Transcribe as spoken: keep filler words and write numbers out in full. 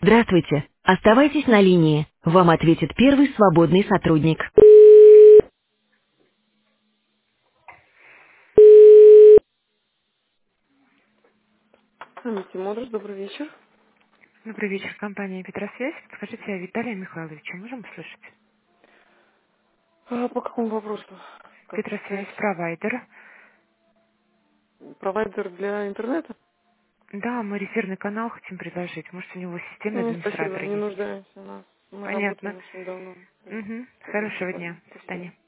Здравствуйте. Оставайтесь на линии. Вам ответит первый свободный сотрудник. Амити Модрос, добрый вечер. Добрый вечер, компания «Петросвязь». Скажите, а Виталия Михайловича можем услышать? А по какому вопросу? Как «Петросвязь» связь? провайдер. Провайдер для интернета? Да, мы резервный канал хотим предложить. Может, у него системный Ну, спасибо, администратор не есть. нуждаемся у нас. Мы Понятно. работаем очень давно. Угу. Спасибо, до Хорошего свидания. дня. До До свидания. свидания.